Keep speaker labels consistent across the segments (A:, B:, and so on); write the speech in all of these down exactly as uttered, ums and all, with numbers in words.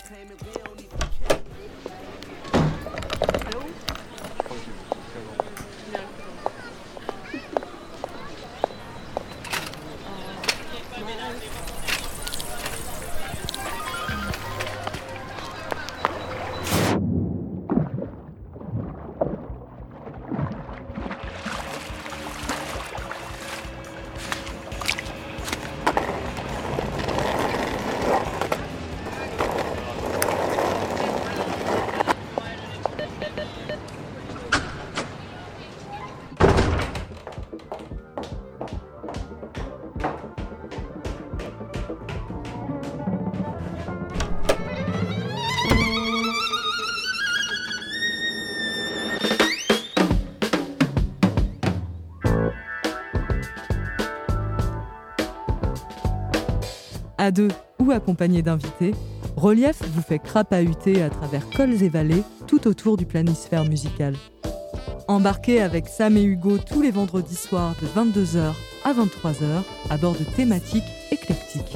A: À deux ou accompagné d'invités, Relief vous fait crapahuter à travers cols et vallées tout autour du planisphère musical. Embarquez avec Sam et Hugo tous les vendredis soirs de vingt-deux heures à vingt-trois heures à bord de thématiques éclectiques.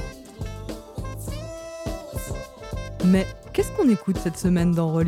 A: Mais qu'est-ce qu'on écoute cette semaine dans Relief ?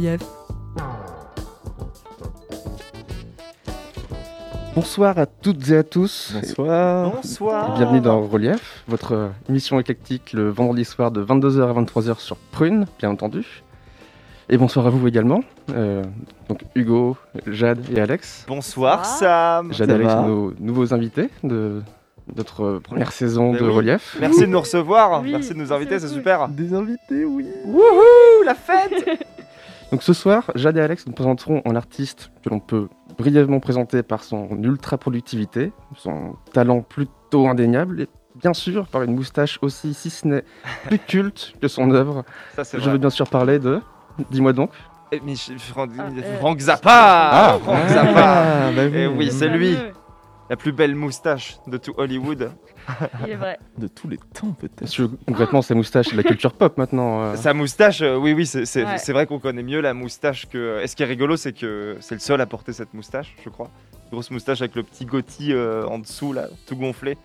B: Bonsoir à toutes et à tous.
C: Bonsoir.
B: Bonsoir. Et bienvenue dans Relief, votre émission éclectique le vendredi soir de vingt-deux heures à vingt-trois heures sur Prune, bien entendu. Et bonsoir à vous également. Euh, donc Hugo, Jade et Alex.
C: Bonsoir Sam.
B: Jade et Alex, nos nouveaux invités de notre première saison
C: Mais
B: de
C: oui.
B: Relief.
C: Merci de nous recevoir,
D: Oui,
C: merci de nous
D: c'est
C: inviter, c'est
D: cool.
C: super.
B: Des invités, oui.
C: Wouhou, la fête.
B: Donc ce soir, Jade et Alex nous présenteront un artiste que l'on peut brièvement présenter par son ultra-productivité, son talent plutôt indéniable et bien sûr par une moustache aussi, si ce n'est plus culte que son œuvre.
C: Ça c'est
B: Je
C: vrai.
B: veux bien sûr parler de... Dis-moi donc.
C: Eh, mais je- Franck,
D: Ah, euh,
C: Franck Zappa.
B: Ah,
C: Franck
B: ah,
C: Zappa.
B: bah oui.
C: Eh oui, c'est
D: Le
C: lui,
D: fameux.
C: la plus belle moustache de tout Hollywood.
D: Il est vrai.
E: De tous les temps, peut-être.
B: Parce que concrètement, sa moustache, c'est de la culture pop maintenant. euh.
C: Sa moustache, euh, oui, oui, c'est c'est-
D: Ouais.
C: c'est vrai qu'on connaît mieux la moustache que. Et ce qui est rigolo, c'est que c'est le seul à porter cette moustache, je crois. Grosse moustache avec le petit goatee euh, en dessous, là, tout gonflé.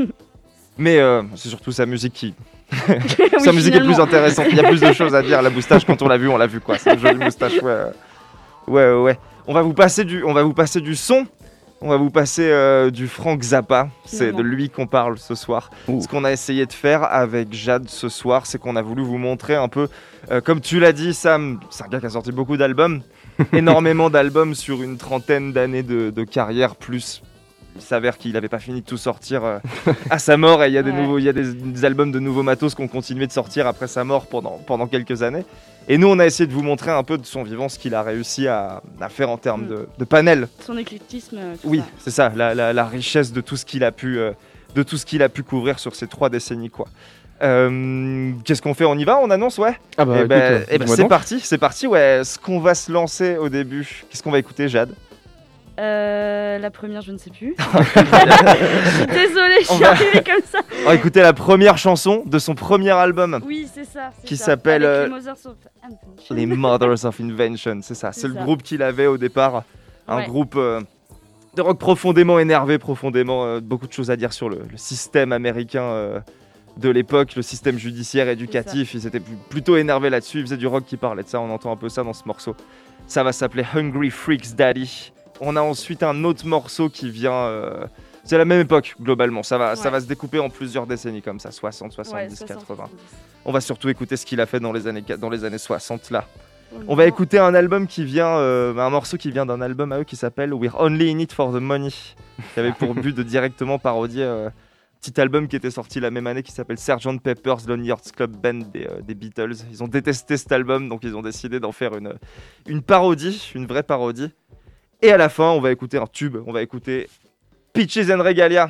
C: Mais euh, c'est surtout sa musique qui. sa
D: Oui,
C: musique est plus
D: finalement.
C: intéressante. Il y a plus de choses à dire. La moustache, quand on l'a vu, on l'a vu quoi. C'est une jolie moustache, ouais. euh. Ouais, ouais, ouais. On va vous passer du, on va vous passer du son. On va vous passer euh, du Franck Zappa. C'est
D: Finalement.
C: de lui qu'on parle ce soir.
B: Ouh.
C: Ce qu'on a essayé de faire avec Jade ce soir, c'est qu'on a voulu vous montrer un peu, euh, comme tu l'as dit, Sam, c'est un gars qui a sorti beaucoup d'albums, énormément d'albums sur une trentaine d'années de, de carrière, plus il s'avère qu'il n'avait pas fini de tout sortir euh, à sa mort, et il y a, des,
D: Ouais.
C: nouveaux, il y a des, des albums de nouveaux matos qui ont continué de sortir après sa mort pendant, pendant quelques années. Et nous, on a essayé de vous montrer un peu de son vivant, ce qu'il a réussi à, à faire en termes
D: Mm.
C: de, de panel.
D: Son éclectisme. euh, tout
C: Oui,
D: ça.
C: c'est ça, la, la- la richesse de tout ce qu'il a pu, euh, de tout ce qu'il a pu couvrir sur ces trois décennies, quoi. Euh, Qu'est-ce qu'on fait? On y va? On annonce, ouais.
B: Ah bah
C: Eh
B: écoute,
C: ben,
B: euh,
C: eh ben,
B: dis-moi
C: c'est
B: donc.
C: parti, c'est parti, ouais. Ce qu'on va se lancer au début, qu'est-ce qu'on va écouter, Jade?
D: Euh, la première, je ne sais plus. Désolée, je
C: On
D: suis
C: va-
D: arrivée comme ça.
C: On va écouter la première chanson de son premier album,
D: Oui, c'est ça. c'est
C: Qui
D: ça.
C: s'appelle,
D: Avec
C: euh,
D: les Mothers of Invention.
C: les Mothers of Invention, c'est ça.
D: C'est
C: C'est le
D: ça.
C: groupe qu'il avait au départ, un
D: Ouais.
C: groupe euh, de rock profondément énervé, profondément, euh, beaucoup de choses à dire sur le, le système américain euh, de l'époque, le système judiciaire éducatif. Ils étaient pl- plutôt énervés là-dessus. Ils faisaient du rock qui parlait de ça. On entend un peu ça dans ce morceau. Ça va s'appeler Hungry Freaks Daddy. On a ensuite un autre morceau qui vient. euh, c'est la même époque globalement. Ça va, ça
D: Ouais.
C: va se découper en plusieurs décennies comme ça, soixante,
D: Ouais,
C: soixante-dix,
D: soixante,
C: quatre-vingts.
D: soixante-dix.
C: On va surtout écouter ce qu'il a fait dans les années, dans les années soixante là.
D: Oh
C: On va
D: non.
C: écouter un album qui vient, euh, un morceau qui vient d'un album à eux qui s'appelle We're Only in It for the Money, qui avait pour but de directement parodier euh, un petit album qui était sorti la même année qui s'appelle sergeant Pepper's Lonely Hearts Club Band des, euh, des Beatles. Ils ont détesté cet album, donc ils ont décidé d'en faire une, une parodie, une vraie parodie. Et à la fin, on va écouter un tube, on va écouter Peaches and Regalia.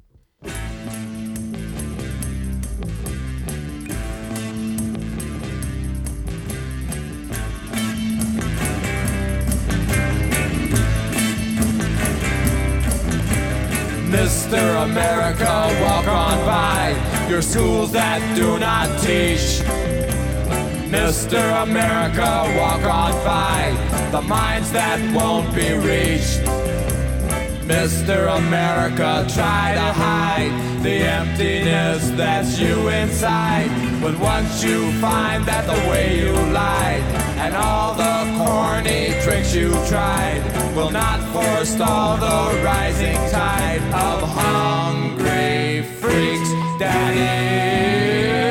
F: Mister America, walk on by your schools that do not teach. Mister America, walk on by the minds that won't be reached. Mister America, try to hide the emptiness that's you inside. But once you find that the way you lied and all the corny tricks you tried will not forestall the rising tide of hungry freaks, Daddy.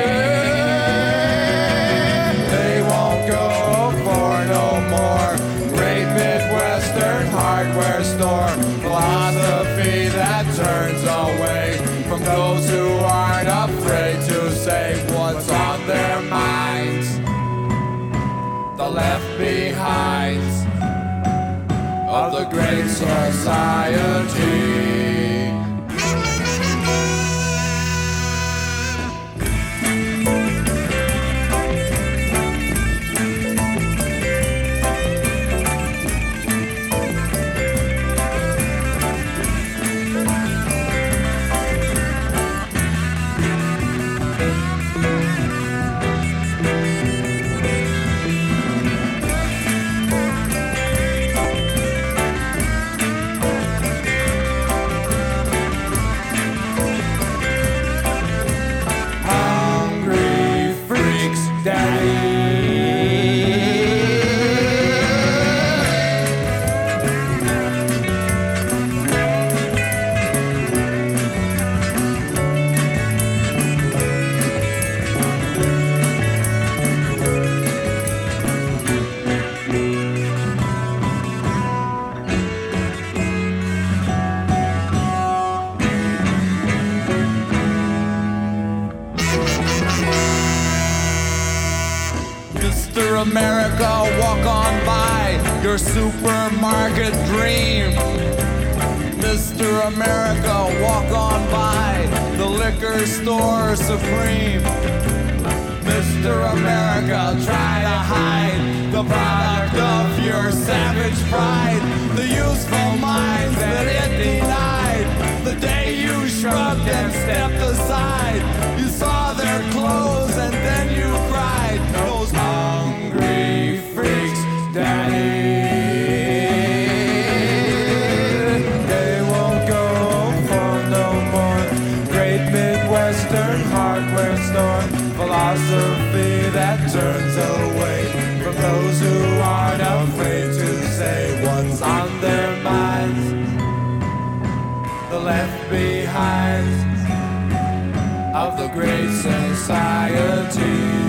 F: They won't go for no more great Midwestern hardware store philosophy that turns away from those who aren't afraid to say what's on their minds. The left behinds of the great society. America, walk on by your supermarket dream. Mister America, walk on by the liquor store supreme. Mister America, try to hide the product of your savage pride, the useful minds that it denied. The day you shrugged and stepped aside, you saw their clothes and then you cried. Those hungry freaks, Daddy. They won't go for no more great Midwestern hardware store philosophy that turns away from those who aren't afraid to say what's on their minds. The left behind of the great society.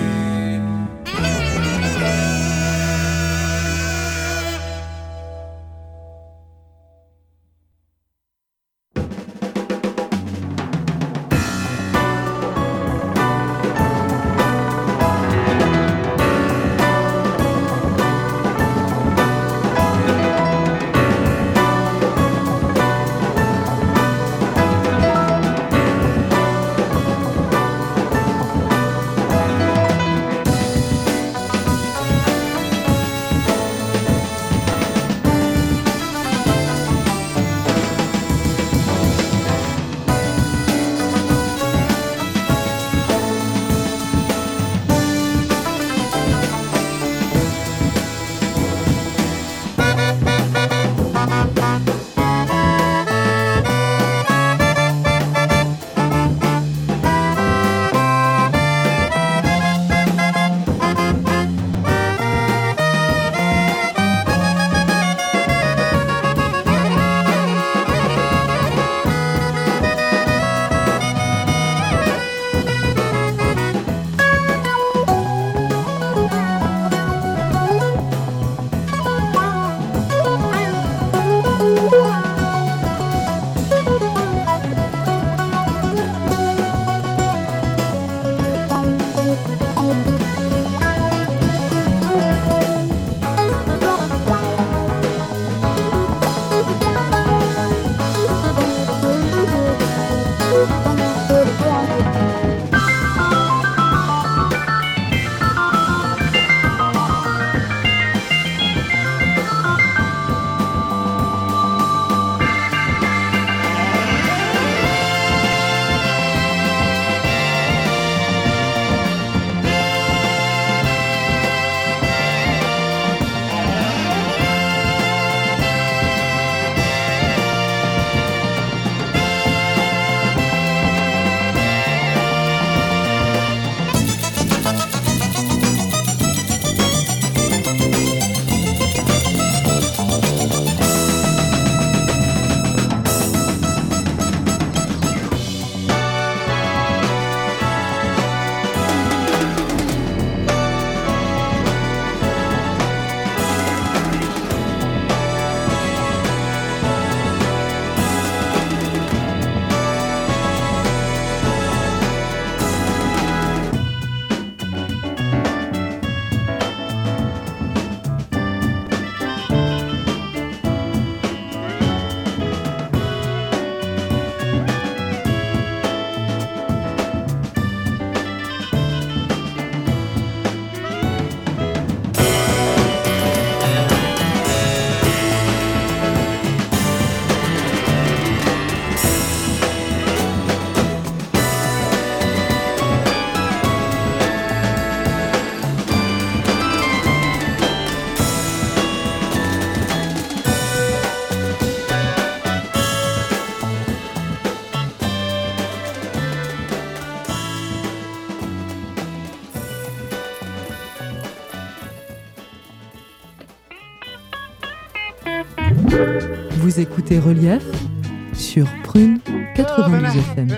A: Vous écoutez Relief sur Prune quatre-vingt-douze F M.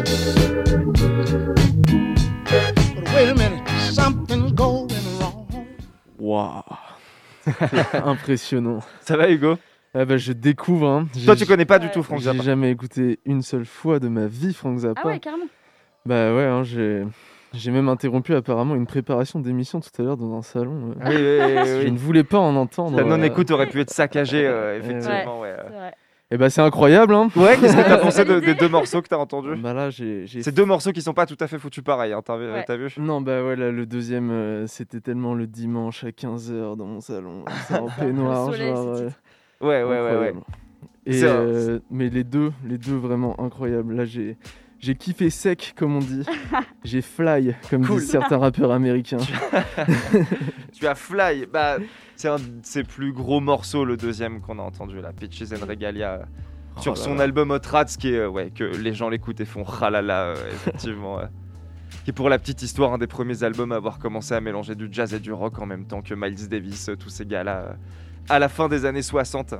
E: Waouh. Impressionnant.
C: Ça va, Hugo?
E: Ah bah, je découvre. Hein.
C: Toi,
E: J'ai-
C: tu connais pas du
D: Ouais.
C: tout Frank
E: J'ai
C: Zappa.
E: jamais écouté une seule fois de ma vie Frank Zappa.
D: Ah ouais, carrément.
E: Bah ouais, hein, j'ai... j'ai même interrompu apparemment une préparation d'émission tout à l'heure dans un salon. euh.
C: Oui, oui, oui,
E: Je
C: oui.
E: ne voulais pas en entendre.
C: La
E: euh.
C: non-écoute aurait pu être saccagée, euh, effectivement. Ouais.
D: C'est vrai.
E: Eh bah c'est incroyable, hein.
C: Ouais, qu'est-ce que t'as pensé de-
D: Validé.
C: des deux morceaux que t'as entendus?
E: Bah là, j'ai... j'ai...
C: C'est deux morceaux qui sont pas tout à fait foutus pareil, hein, t'as vu-
D: Ouais.
C: t'as vu?
E: Non, bah ouais, là, le deuxième, euh, c'était tellement le dimanche à quinze heures dans mon salon. C'est en peignoir,
D: Le soleil,
E: genre...
D: c'est
E: ouais.
D: titre.
C: Ouais, ouais, ouais, ouais.
E: Incroyable. Et,
C: C'est un-
E: euh, mais les deux, les deux vraiment incroyables. Là, j'ai, j'ai kiffé sec, comme on dit. J'ai fly, comme
C: Cool.
E: disent certains rappeurs américains.
C: Tu as Fly, bah, c'est un de ses plus gros morceaux, le deuxième qu'on a entendu là, Peaches and Regalia, euh, sur
E: Oh là
C: son
E: là.
C: album Hot Rats, qui est, euh, ouais, que les gens l'écoutent et font ralala, euh, effectivement. euh, qui est pour la petite histoire un des premiers albums à avoir commencé à mélanger du jazz et du rock en même temps que Miles Davis, euh, tous ces gars-là, euh, à la fin des années soixante.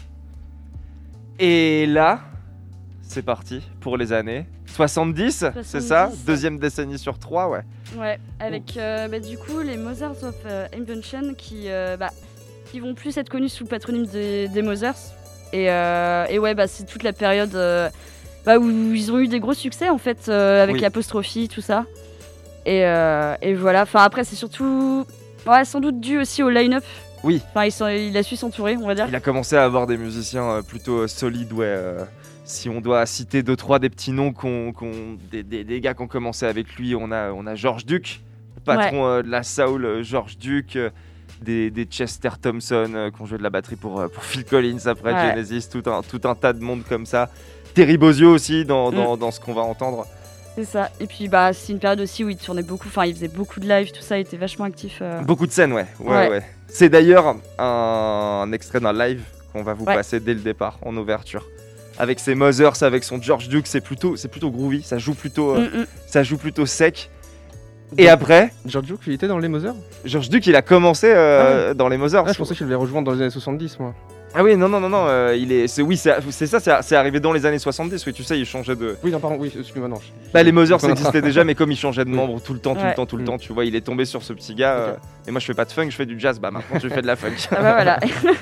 C: Et là, c'est parti pour les années soixante-dix, c'est ça?
D: soixante-dix.
C: Deuxième décennie sur trois, ouais.
D: Ouais, avec euh, bah, du coup les Mothers of euh, Invention qui, euh, bah, qui vont plus être connus sous le patronyme des, des Mothers. Et, euh, et ouais, bah, c'est toute la période euh, bah, où ils ont eu des gros succès en fait, euh, avec
C: Oui.
D: l'apostrophe, tout ça. Et, euh, et voilà, enfin après c'est surtout, ouais, sans doute dû aussi au line-up.
C: Oui.
D: Enfin, il, s'en- il a su s'entourer, on va dire.
C: Il a commencé à avoir des musiciens euh, plutôt euh, solides, ouais. euh, si on doit citer deux, trois des petits noms, qu'on, qu'on- des, des, des gars qui ont commencé avec lui, on a, on a George Duke, le patron euh, de la soul, euh, George Duke, euh, des, des Chester Thompson euh, qui ont joué de la batterie pour, euh, pour Phil Collins après
D: Ouais.
C: Genesis, tout un, tout un tas de monde comme ça. Terry Bozzio aussi dans, dans, dans ce qu'on va entendre.
D: C'est ça. Et puis bah c'est une période aussi où il tournait beaucoup, enfin il faisait beaucoup de live, tout ça, il était vachement actif. euh.
C: Beaucoup de scènes, ouais. ouais,
D: Ouais.
C: ouais. C'est d'ailleurs un, un extrait d'un live qu'on va vous
D: Ouais.
C: passer dès le départ, en ouverture. Avec ses Mothers, avec son George Duke, c'est plutôt, c'est plutôt groovy, ça joue plutôt, euh,
D: Mm, mm.
C: ça joue plutôt sec. Et après,
B: George Duke, il était dans les Mothers?
C: George Duke, il a commencé euh, dans les Mothers.
B: Ah, je pensais qu'il l'avait rejoint dans les années soixante-dix, moi.
C: Ah oui, non, non, non, non, euh, il est, c'est, oui, c'est, c'est ça, c'est, c'est arrivé dans les années soixante-dix, oui, tu sais, il changeait de...
B: Oui, non, pardon, oui, excuse-moi, non. je-
C: Bah, les Mothers,
B: je-
C: ça existait déjà, mais comme il changeait de
B: Oui.
C: membre tout le temps, tout le
D: Ouais.
C: temps, tout le
B: Mm.
C: temps, tu vois, il est tombé sur ce petit gars. euh,
B: Ok.
C: et moi, je fais pas de funk, je fais du jazz. Bah, maintenant, je fais de la funk.
D: Ah bah voilà.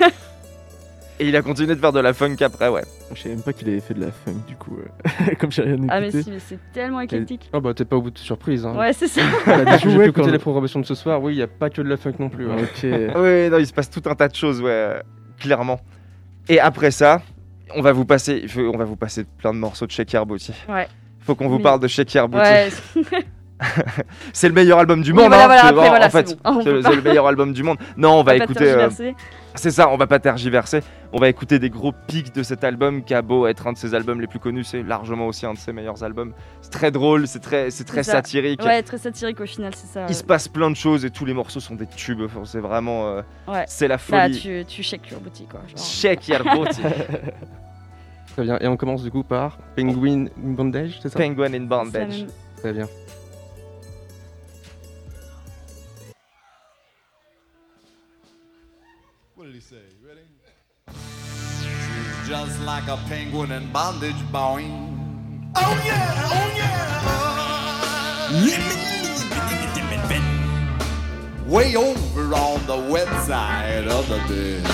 C: Et il a continué de faire de la funk après, ouais.
E: Je savais même pas qu'il avait fait de la funk, du coup. euh, Comme j'ai rien écouté.
D: Ah mais si, mais c'est tellement éclectique.
B: Ah bah, t'es pas au bout de surprise, hein.
D: Ouais, c'est ça.
B: Bah, dès que j'ai
E: Ouais,
B: pu écouter
E: quand-
B: les programmations de ce soir, oui, il n'y a pas que de la funk non plus. hein.
E: Ok.
C: Oui, non, il se passe tout un tas de choses, ouais, euh, clairement. Et après ça, on va vous passer, il faut- on va vous passer plein de morceaux de Shake Your Booty.
D: Ouais.
C: Faut qu'on vous
D: Oui.
C: parle de Shake Your Booty.
D: Ouais.
C: C'est le meilleur album du
D: Oui,
C: monde,
D: voilà,
C: hein,
D: voilà,
C: c'est-
D: après,
C: en-
D: voilà,
C: en fait,
D: c'est bon. On
C: c'est
D: peut
C: le,
D: pas-
C: c'est le meilleur album du monde. Non, on va
D: Faut pas
C: écouter. euh,
D: tergiverser.
C: c'est ça, on va pas tergiverser. On va écouter des gros pics de cet album qui a beau être un de ses albums les plus connus, c'est largement aussi un de ses meilleurs albums. C'est très drôle, c'est très, c'est très
D: C'est ça.
C: satirique.
D: Ouais, très satirique au final, c'est ça.
C: Il se passe plein de choses et tous les morceaux sont des tubes. Enfin, c'est vraiment, euh,
D: Ouais.
C: c'est la
D: Bah,
C: folie.
D: tu, tu shakes your booty quoi. Genre.
C: Shake Your Booty.
B: Très bien. Et on commence du coup par Penguin Bondage, c'est ça?
C: Penguin in
D: Ça
C: Bondage.
D: même-
B: Très bien.
F: What did he say? You ready? She's just like a penguin in bondage, boy. Oh yeah, oh yeah. Way over on the wet side of the bed.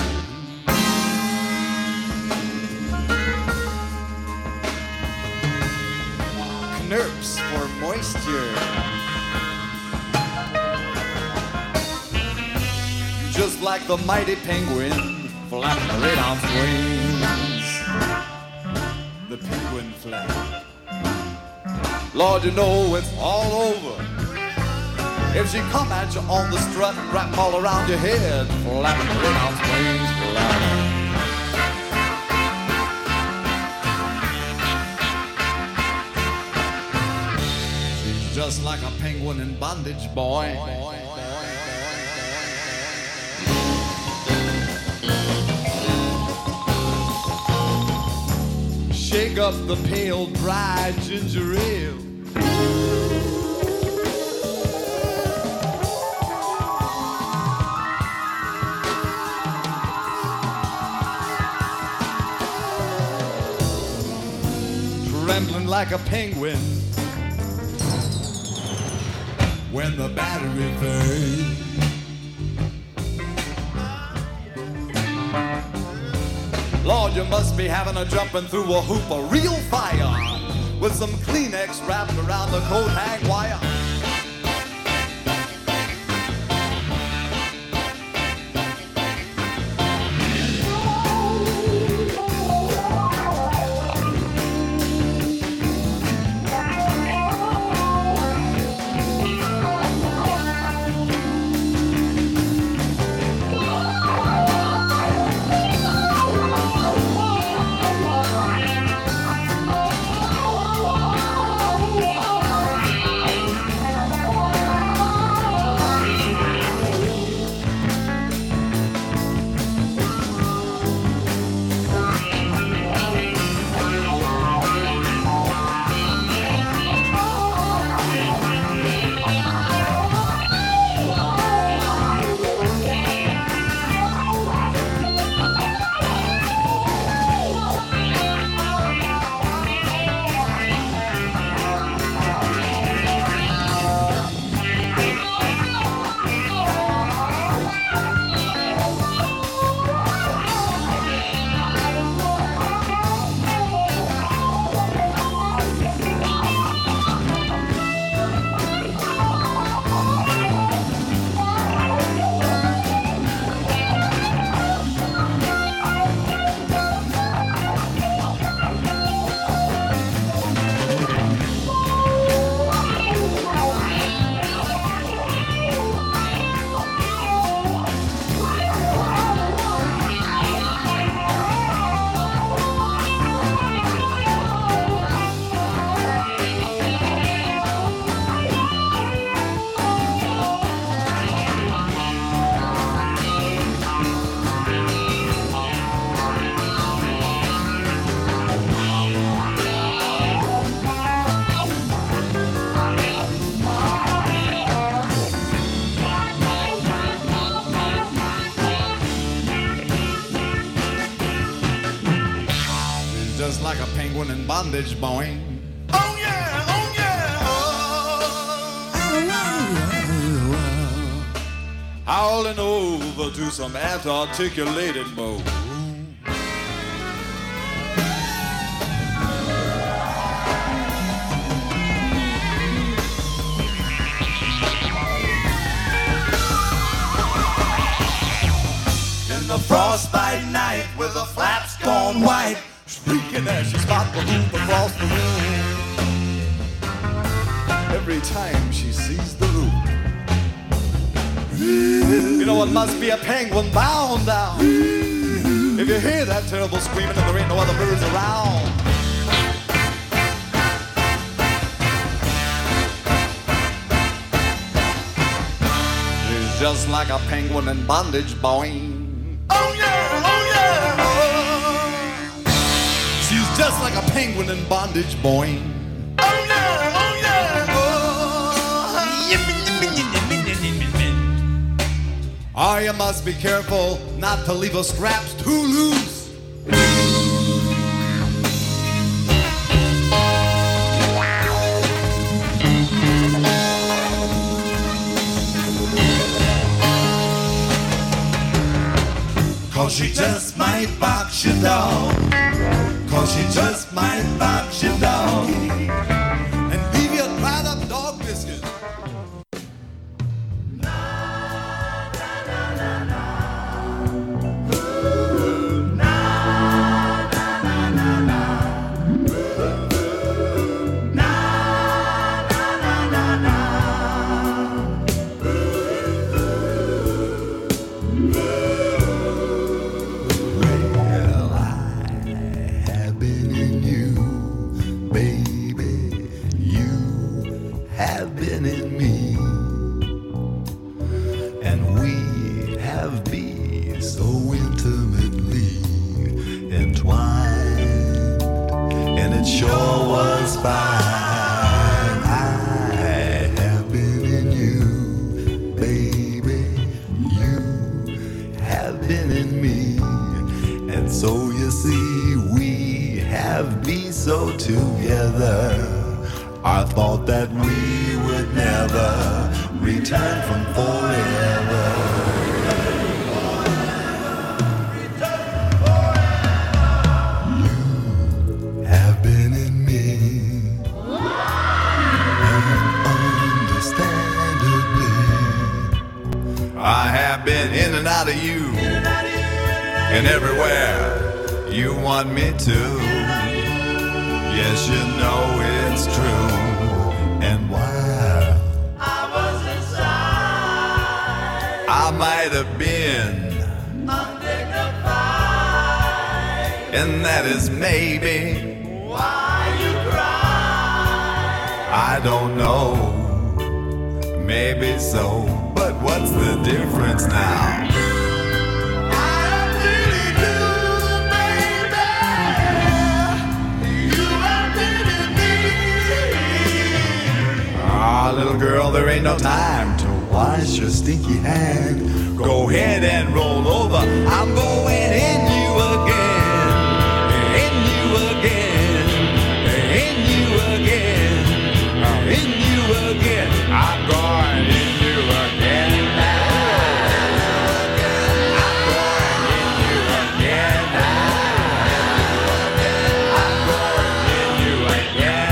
F: Knurps for moisture. Just like the mighty penguin flapping right on wings. The penguin flap. Lord, you know it's all over. If she come at you on the strut and wrap all around your head, flapping right on wings, flapping. She's just like a penguin in bondage, boy. Shake up the pale, dry ginger ale. like a penguin when the battery fades. Lord, you must be having a jumping through a hoop of real fire with some Kleenex wrapped around the coat hang wire. Like a penguin in bondage, boing. Oh yeah, oh yeah, oh. Howling over to some articulated mode. In the frostbite night with the flaps gone white, shrieking as she spot the hoop across the room. Every time she sees the roof, you know it must be a penguin bound down. If you hear that terrible screaming and there ain't no other birds around. She's just like a penguin in bondage, boing. Oh yeah, oh yeah, oh. She's just like a penguin in bondage, boing. Oh yeah, oh yeah, oh. Oh, you must be careful not to leave her scraps too loose. Cause she just might box you down. Cause she just might box you down and leave you dried up dog biscuit.
G: have been so together. I thought that we would never return from forever. You have been in me, understandably. I have been in and out of you, and everywhere you want me to. Yes, you know it's true. And while I was inside, I might have been undignified, and that is maybe why you cry. I don't know, maybe so, but what's the difference now? Ah, little girl, there ain't no time to wash your stinky hand. Go ahead and roll over. I'm going in you again, in you again, in you again, in you again. I'm going in you again. I'm going in you again. I'm going in you again.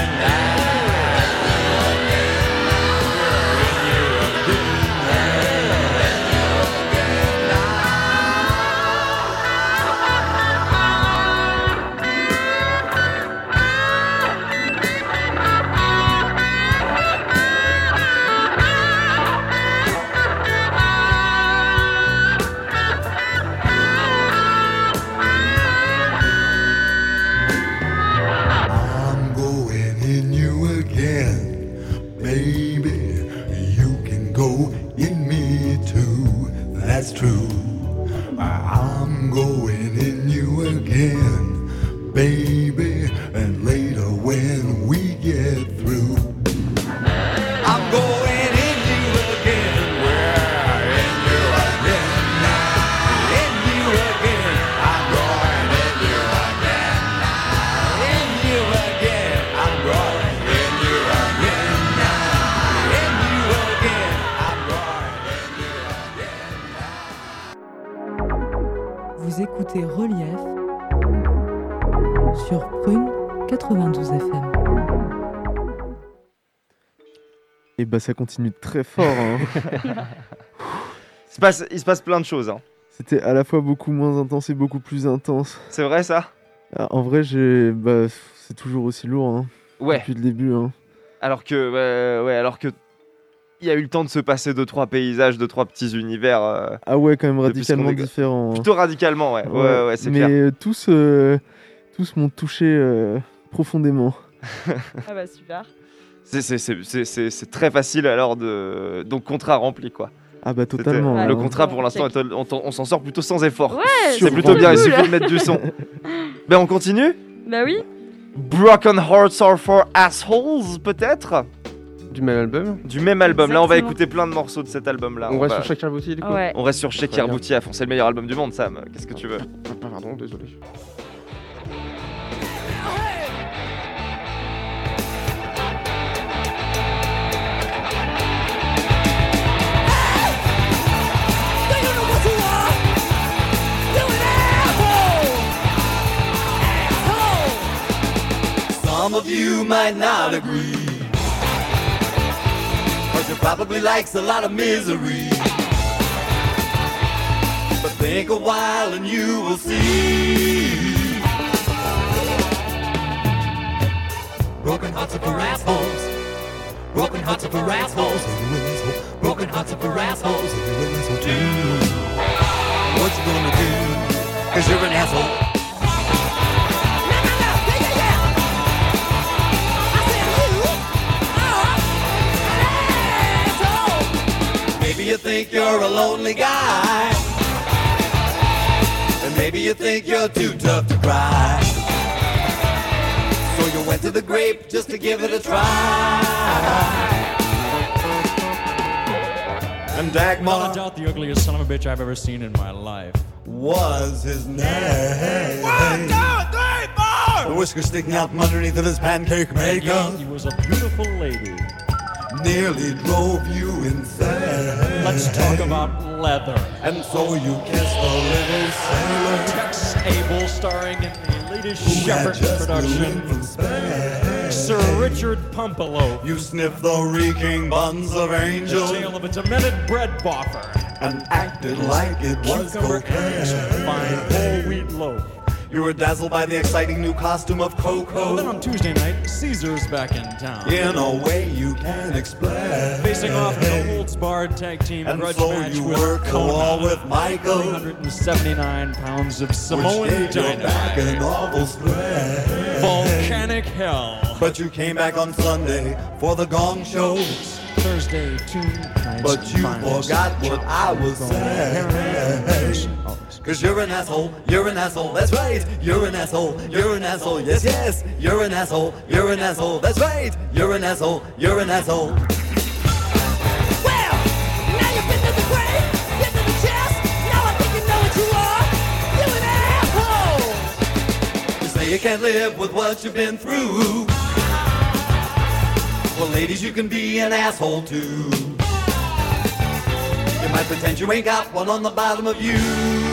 G: That's true. I'm going in you again, baby, and later when we get through, I'm going in you again, we're in you again, in you again, I'm going in you again, in you again, I'm going in you again, in you again, I'm going in you again.
A: Vous écoutez Relief sur Prune quatre-vingt-douze F M.
E: Et bah ça continue très fort. Hein.
C: il, se passe, il se passe plein de choses. Hein.
E: C'était à la fois beaucoup moins intense et beaucoup plus intense.
C: C'est vrai ça ?
E: Ah, en vrai, j'ai... Bah, c'est toujours aussi lourd. Hein,
C: ouais.
E: Depuis le début. Hein.
C: Alors que... Euh, ouais, alors que... Il y a eu le temps de se passer deux trois paysages, deux trois petits univers. Euh,
E: ah ouais, quand même radicalement différents.
C: Plutôt radicalement, ouais. Ouais, ouais, ouais c'est
E: mais
C: clair.
E: Mais tous, euh, tous m'ont touché euh, profondément.
D: Ah bah super.
C: C'est, c'est, c'est, c'est, c'est, c'est très facile alors de... Donc contrat rempli quoi.
E: Ah bah totalement.
C: Ouais,
E: hein.
C: le contrat pour l'instant, on, on, on s'en sort plutôt sans effort.
D: Ouais,
C: c'est
D: c'est
C: plutôt bien,
D: cool.
C: il suffit de mettre du son. Ben on continue ?
D: Bah oui.
C: Broken Hearts Are For Assholes peut-être ?
B: Du même album
C: Du même album. Exactement. Là, on va écouter plein de morceaux de cet album-là.
B: On, on reste
C: va...
B: sur Sheikh Bouti, du coup
D: ouais.
C: On reste sur Sheikh Bouti à fond. C'est le meilleur album du monde, Sam. Qu'est-ce que tu veux ?
B: Pardon, désolé.
G: Some of you might not agree, cause you probably likes a lot of misery. But think a while and you will see. Broken hearts are for assholes. Broken hearts are for assholes. Broken hearts are for assholes. Do what you gonna do, cause you're an asshole. Maybe you think you're a lonely guy, and maybe you think you're too tough to cry. So you went to the grape just to give it a try. And Dagmar,
H: the ugliest son of a bitch I've ever seen in my life,
G: was his name.
I: One, two, three, four.
G: The whiskers sticking out from underneath of his pancake maker.
H: He was a beautiful lady.
G: Nearly drove you insane.
H: Let's talk about leather.
G: And so you kissed the little sailor.
H: Tex Abel starring in the latest
G: Who had
H: Shepard
G: just moved
H: production.
G: from Spain.
H: Sir Richard Pumpelo.
G: You sniffed the reeking buns of
H: The
G: angels
H: tale of a demented bread boffer.
G: and acted like it was
H: Cucumber cakes,
G: cocaine.
H: fine whole wheat loaf.
G: You were dazzled by the exciting new costume of
H: Well, then
G: Coco.
H: on Tuesday night, Caesar's back in town.
G: In a way you can't explain.
H: Facing off in a holds-barred tag team
G: And
H: grudge
G: so
H: match
G: you
H: with
G: worked the wall with Michael,
H: three hundred seventy-nine pounds of
G: which
H: Samoan
G: gave your back an
H: dynamite.
G: awful strain.
H: Volcanic hell.
G: But you came back on Sunday for the gong show.
H: Thursday, two nights.
G: But you
H: finals.
G: forgot what I was saying. Cause you're an asshole, you're an asshole, that's right. You're an asshole, you're an asshole, yes, yes. You're an asshole, you're an asshole, that's right. You're an asshole, you're an asshole.
I: Well, now you've been to the brain, been to the chest. Now I think you know what you are. You an asshole.
G: You say you can't live with what you've been through. Well, ladies, you can be an asshole too. You might pretend you ain't got one on the bottom of you.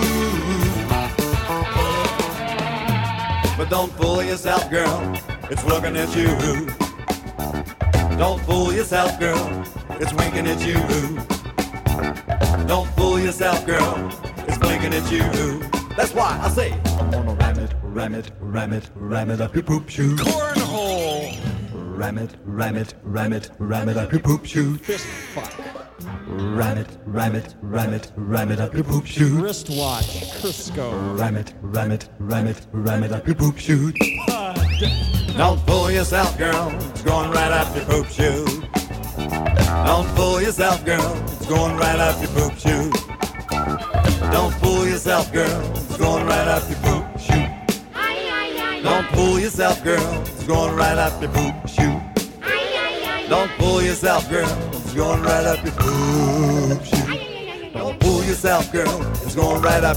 G: But don't fool yourself, girl, it's looking at you. Don't fool yourself, girl, it's winking at you. Don't fool yourself, girl, it's blinking at you. That's why I say, I'm gonna ram it, ram it, ram it, ram it up your poop shoot.
H: Cornhole.
G: Ram it, ram it, ram it, ram it up your poop shoot.
H: Fist fuck.
G: Ram it, ram it, ram it, ram it up your poop shoot.
H: Wristwatch. Crisco.
G: Ram it, ram it, ram it, ram it up your poop shoot.
H: Pud.
G: Don't fool yourself, girl, it's going right up your poop shoot. Don't fool yourself, girl, it's going right up your poop shoot. Don't fool yourself, girl, it's going right up your poop shoot. Don't fool yourself, girl, it's going right up your poop shoot. Don't fool yourself, girl, it's going right up your poop shoot. Don't fool yourself, girl, it's going right up.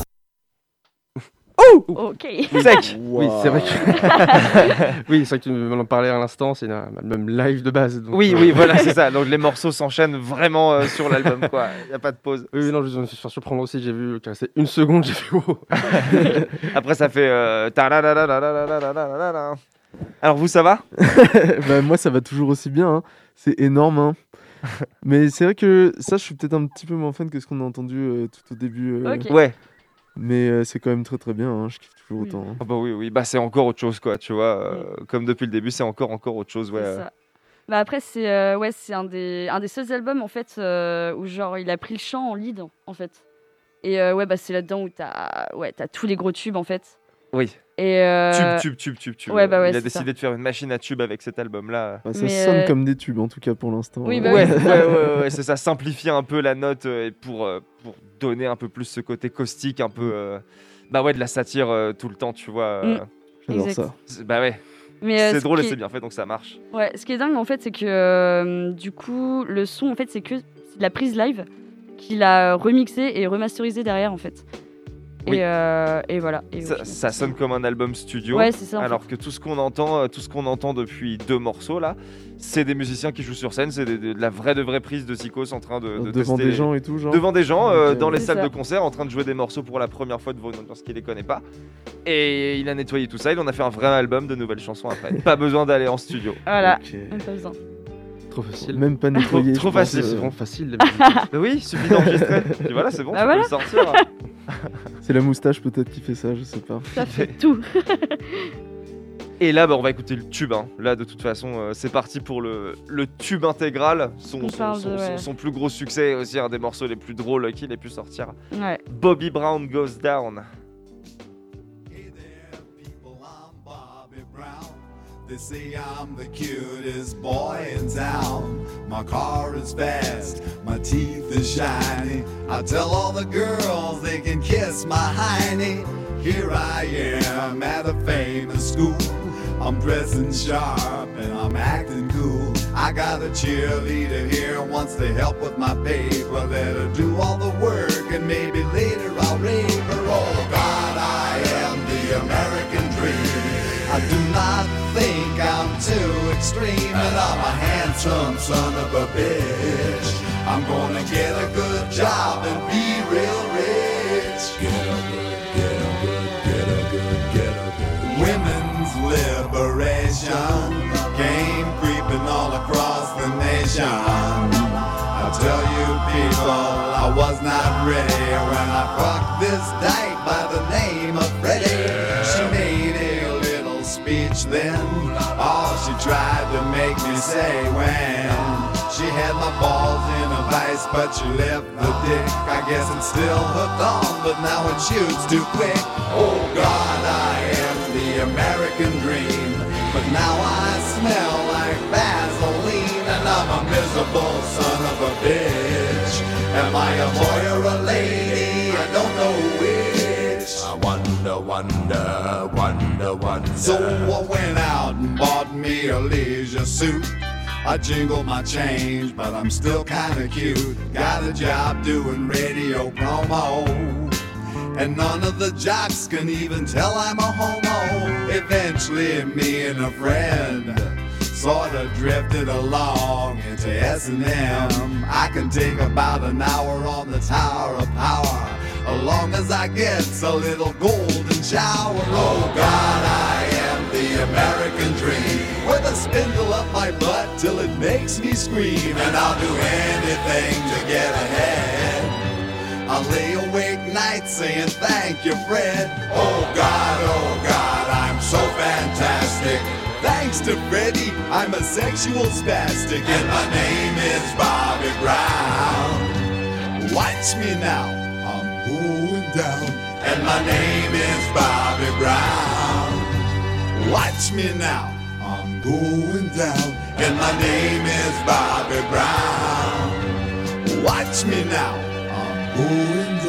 D: Ok.
C: Sec.
B: Oui, c'est vrai que... oui, c'est vrai que tu m'en parlais à l'instant, c'est un album live de base. Donc,
C: Oui,
B: euh,
C: oui, voilà, c'est ça. Donc les morceaux s'enchaînent vraiment euh, sur l'album, quoi. Il n'y a pas de pause.
B: Oui, oui, non, je me suis fait surprendre aussi, j'ai vu qu'il restait une seconde, j'ai fait oh.
C: Après, ça fait. euh, ta-la-la-la-la-la-la-la-la-la-la. Alors, vous, ça va?
E: Bah, moi, ça va toujours aussi bien. Hein. C'est énorme. Hein. Mais c'est vrai que ça, je suis peut-être un petit peu moins fan que ce qu'on a entendu euh, tout au début. euh,
D: Ok.
C: Ouais.
E: Mais euh, c'est quand même très très bien. Hein. Je kiffe toujours
D: Oui.
E: autant. Hein.
C: Ah bah oui, oui, bah c'est encore autre chose, quoi, tu vois. euh, Comme depuis le début, c'est encore, encore autre chose, ouais.
D: C'est ça. Bah après, c'est euh, ouais, c'est un des, un des seuls albums en fait euh, où genre il a pris le chant en lead en fait. Et euh, ouais, bah c'est là-dedans où t'as ouais, t'as tous les gros tubes en fait.
C: Oui.
D: Et euh,
C: Tube, tube, tube, tube, tube.
D: ouais, bah ouais,
C: Il a
D: c'est
C: décidé
D: ça.
C: de faire une machine à tube avec cet album-là.
E: Bah, ça
D: Mais,
E: sonne
D: euh,
E: comme des tubes en tout cas pour l'instant.
D: Oui,
E: Euh,
D: bah
C: Ouais,
D: oui.
C: ouais, ouais, ouais, ouais, c'est ça, simplifier un peu la note euh, et pour, euh, pour donner un peu plus ce côté caustique, un peu. euh, Bah ouais, de la satire euh, tout le temps, tu vois. euh,
D: Mm.
E: J'adore
D: Exact.
E: ça.
C: c'est- Bah ouais,
D: Mais euh,
C: c'est
D: ce
C: drôle et
D: qui
C: c'est
D: est-
C: bien fait, donc ça marche.
D: Ouais, ce qui est dingue en fait, c'est que euh, du coup, le son en fait, c'est que c'est de la prise live qu'il a remixé et remasterisé derrière en fait.
C: Oui.
D: Et, euh, et voilà. Et au
C: Ça,
D: final,
C: ça sonne comme un album studio.
D: Ouais, c'est ça. en
C: Alors que tout ce qu'on entend, euh, tout ce qu'on entend depuis deux morceaux là, c'est des musiciens qui jouent sur scène, c'est des- de, de la vraie de vraie prise de Psychos en train de, de
E: Devant
C: tester-
E: des gens et tout, genre.
C: devant des gens euh,
E: Ok.
C: dans les
D: C'est
C: salles
D: ça.
C: de concert en train de jouer des morceaux pour la première fois devant une audience qui les connaît pas. Et il a nettoyé tout ça, il en a fait un vrai album de nouvelles chansons après. Pas besoin d'aller en studio.
D: fait. Voilà.
E: Ok.
D: Même pas besoin.
B: Trop facile.
E: Même pas nettoyé.
C: trop
E: je pense,
C: facile,
B: C'est
E: euh,
B: vraiment facile.
C: Mais oui, il suffit d'enregistrer. Puis voilà, c'est bon,
D: Bah
C: tu
D: voilà.
C: peux le sortir.
E: C'est la moustache peut-être qui fait ça, je sais pas.
D: Ça fait tout.
C: Et là, bah, on va écouter le tube. Hein. Là, de toute façon, euh, c'est parti pour le, le tube intégral. Son,
D: On
C: son,
D: parle
C: son-
D: de-
C: son-
D: ouais.
C: son plus gros succès, et aussi un des morceaux les plus drôles qu'il ait pu sortir.
D: Ouais.
C: Bobby Brown Goes Down.
G: Hey there, people, I'm Bobby Brown. They say I'm the cutest boy in town. My car is fast, my teeth is shiny. I tell all the girls they can kiss my hiney. Here I am at a famous school. I'm dressing sharp and I'm acting cool. I got a cheerleader here who wants to help with my paper. Let her do all the work and maybe later I'll rape her. Oh God, I am the American dream. I do screaming, I'm a handsome son of a bitch. I'm gonna get a good job and be real rich. Get a good, get a good, get a good, get a good. Women's liberation came creeping all across the nation. I tell you people, I was not ready when I fucked this dyke by the name of Freddie. She made a little speech then, all she tried to make me say when she had my balls in a vice, but she left the dick. I guess it's still hooked on, but now it shoots too quick. Oh God, I am the American dream, but now I smell like Vaseline, and I'm a miserable son of a bitch. Am I a boy or a lady? I don't know which. I wonder, wonder, wonder, wonder. So I went out and bought me a leisure suit. I jingle my change, but I'm still kinda cute. Got a job doing radio promo, and none of the jocks can even tell I'm a homo. Eventually me and a friend sorta drifted along into S and M. I can take about an hour on the Tower of Power, as long as I get a little golden shower. Oh God, I am the American dream, with a spindle up my butt till it makes me scream. And I'll do anything to get ahead. I'll lay awake nights saying thank you, Fred. Oh God, oh God, I'm so fantastic. Thanks to Freddie, I'm a sexual spastic, and my name is Bobby Brown. Watch me now, I'm going down, and my name is Bobby Brown. Watch me now, I'm going down, and my name is Bobby Brown. Watch me now, I'm going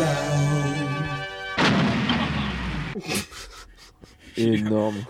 G: down.
E: Énorme.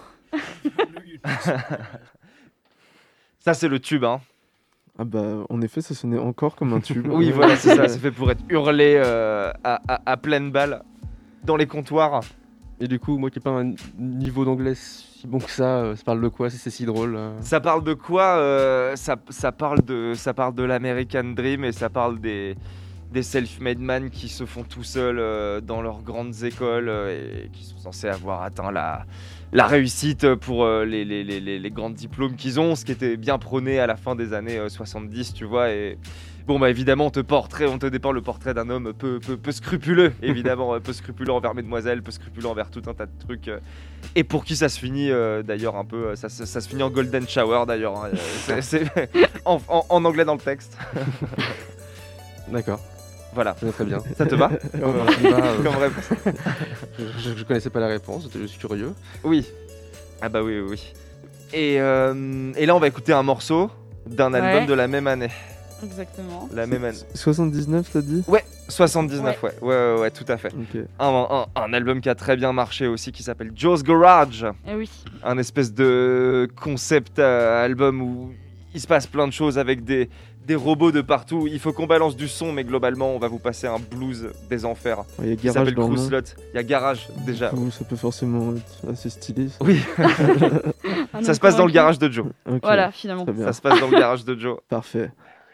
C: Ça, c'est le tube, hein.
E: Ah bah, en effet, ça sonnait encore comme un tube.
C: Oui, voilà, c'est ça. C'est fait pour être hurlé euh, à, à, à pleine balle dans les comptoirs.
B: Et du coup, moi qui n'ai pas un niveau d'anglais si bon que ça, euh, ça parle de quoi si c'est si drôle euh...
C: Ça parle de quoi euh, ça, ça parle de, ça parle de l'American Dream, et ça parle des, des self-made men qui se font tout seuls euh, dans leurs grandes écoles euh, et qui sont censés avoir atteint la, la réussite pour euh, les, les, les, les grands diplômes qu'ils ont, ce qui était bien prôné à la fin des années euh, soixante-dix, tu vois. Et bon, bah évidemment, on te, portrait, on te dépeint le portrait d'un homme peu, peu, peu scrupuleux, évidemment, peu scrupuleux envers mesdemoiselles, peu scrupuleux envers tout un tas de trucs. Euh, et pour qui ça se finit euh, d'ailleurs un peu, ça, ça, ça se finit en golden shower d'ailleurs, hein, c'est, c'est en, en, en anglais dans le texte.
B: D'accord.
C: Voilà.
B: Ça va très bien.
C: Ça te va?
B: Ouais, ouais, ça me va, euh...
C: Comme réponse.
B: je, je connaissais pas la réponse, j'étais juste curieux.
C: Oui. Ah bah oui, oui, oui. Et, euh, et là, on va écouter un morceau d'un ouais. album de la même année.
D: Exactement.
C: La même année.
E: soixante-dix-neuf, t'as dit?
C: Ouais, soixante-dix-neuf, ouais. Ouais, ouais, ouais, ouais, tout à fait.
E: Okay.
C: Un, un, un album qui a très bien marché aussi, qui s'appelle Joe's Garage.
D: Eh oui.
C: Un espèce de concept euh, album où il se passe plein de choses avec des, des robots de partout. Il faut qu'on balance du son, mais globalement, on va vous passer un blues des enfers.
E: Il y a Garage dans le nom.
C: Il y a Garage, déjà.
E: Oh, ça peut forcément être assez stylé. Ça.
C: Oui. Ça se passe dans le garage de Joe.
D: Okay. Voilà, finalement.
C: Ça se passe dans le garage de Joe.
E: Parfait.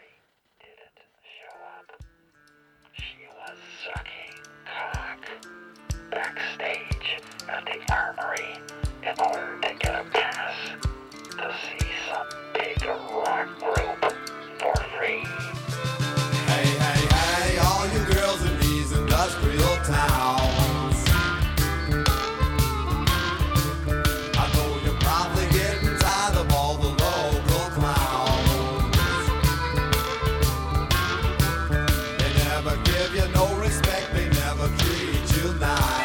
J: Backstage at the armory in order to get a pass to see some big rock group for free.
G: Hey, hey, hey, all you girls in these industrial towns, I know you're probably getting tired of all the local clowns. They never give you no respect, they never treat you nice.